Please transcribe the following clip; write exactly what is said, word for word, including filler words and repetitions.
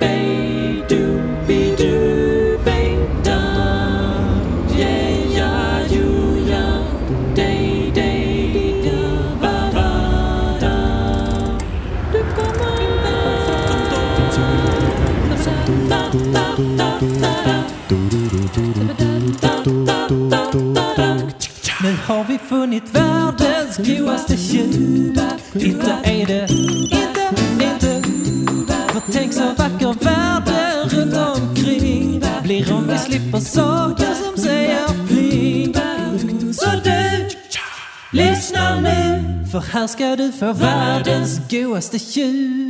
Nu har vi funnit världens godaste tjuv. Inte är det, inte, inte. För tänk så vacker världen runt omkring blir om vi slipper saker som säger pling. Så du, lyssna nu, för här ska du få världens godaste tjuv.